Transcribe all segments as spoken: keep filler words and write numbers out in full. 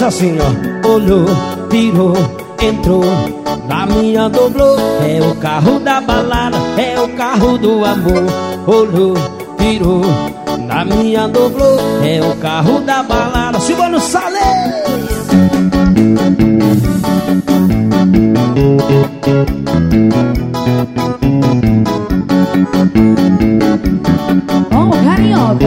faz assim, ó. Olhou, virou, entrou na minha doblô. É o carro da balada, é o carro do amor. Olhou, virou na minha doblô. É o carro da balada. Silvano Salles. Oh, carioca.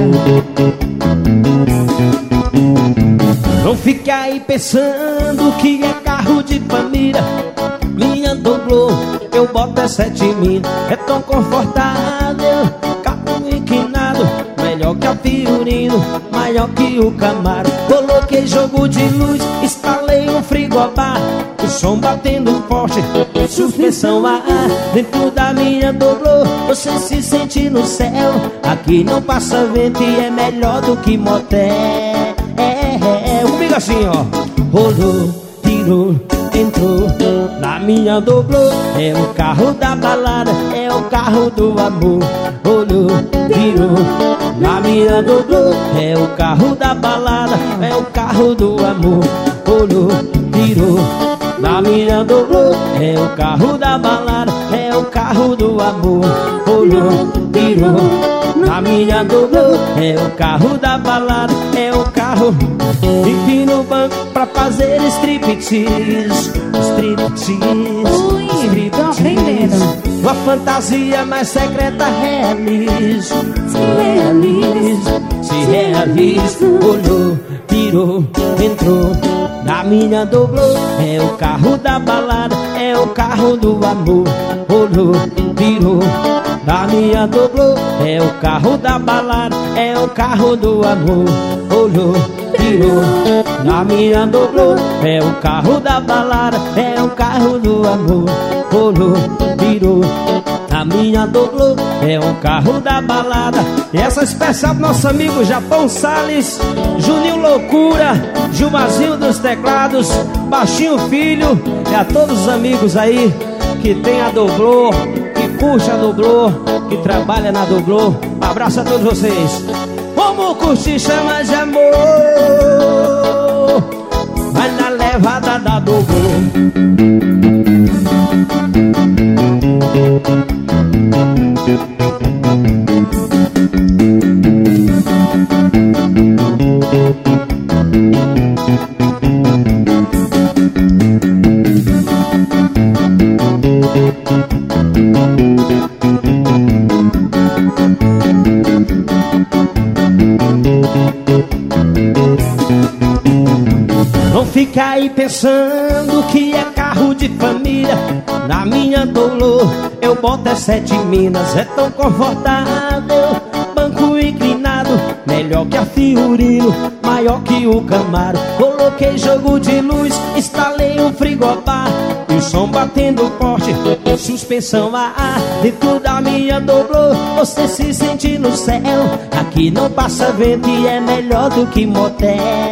Não fique aí pensando que é carro de família. Minha doblô, eu boto é sete mil. É tão confortável, carro inclinado, melhor que a Fiorino, maior que o Camaro. Coloquei jogo de luz, instalei um frigobar, o som batendo forte, suspensão a ar. Dentro da minha doblô, você se sente no céu. Aqui não passa vento e é melhor do que motel. É, é, é, comigo assim, ó. Rolou, tirou, entrou na minha doblô. É o carro da balada, é o carro do amor. Olhou, virou na minha doblô. É o carro da balada, é o carro do amor. Olhou, virou na minha doblô. É o carro da balada, é o carro do amor. Olhou, virou na minha doblô. É o carro da balada, é o carro. Enfim no banco pra fazer striptease. Striptease, Ui, striptease. tô aprendendo. Uma fantasia mais secreta realize. Se realize, se realize. Olhou, virou, entrou na minha doblô. É o carro da balada, é o carro do amor. Olhou, virou na minha doblô. É o carro da balada, é o carro do amor. Olhou, virou na minha doblô. É o carro da balada, é o carro do amor. Olhou, virou na minha doblô. É o carro da balada. E essa especial pro nosso amigo Japão Salles, Juninho Loucura, Gilmazinho dos teclados, Baixinho Filho. E a todos os amigos aí que tem a doblô, que curte a doblô, que trabalha na doblô. Um abraço a todos vocês. Vamos curtir, chama de amor. Vai na levada da doblô. Não fica aí pensando que é carro de família. Na minha doblô eu boto é sete minas. É tão confortável, banco inclinado, melhor que a Fiorino, maior que o Camaro. Coloquei jogo de luz, instalei um frigobar, e o som batendo forte, suspensão a ar. Dentro da minha doblô, você se sente no céu. Aqui não passa vento e é melhor do que motel.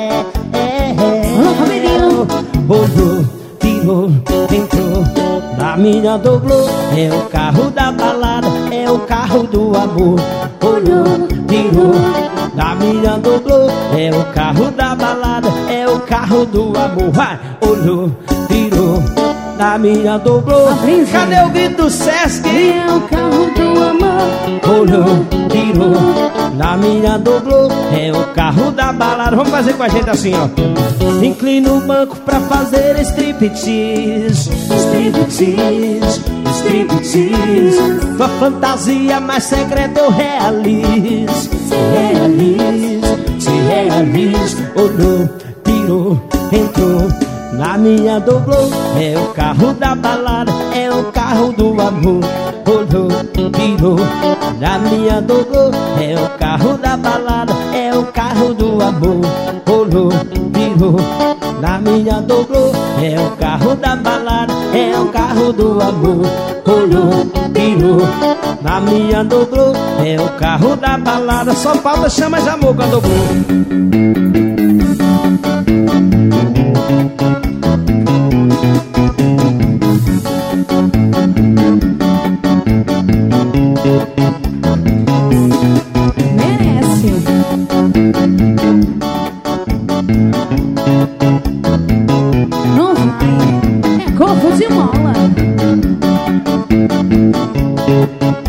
É, é, Alô, família. Olhou, tirou, entrou na minha doblô. É o carro da balada, é o carro do amor. Olhou, tirou na minha doblô. É o carro da balada, é o carro do amor. Vai, olhou, tirou na minha doblô. Cadê o grito do Sesc? É o carro do amor. Olhou, tirou na minha doblô. É o carro da balada. Vamos fazer com a gente assim, ó. Inclina o banco pra fazer striptease. Striptease, striptease. Tua fantasia mais secreta eu realizo. Se realize, se realize. Olhou, tirou, entrou na minha doblô. É o carro da balada, é o carro do amor. Olhou, virou na minha doblô. É o carro da balada, é o carro do amor. Olhou, virou na minha doblô. É o carro da balada, é o carro do amor. Olhou, virou na minha doblô. É o carro da balada. Só falta chama de amor com a doblô. Merece. É corpo de mola.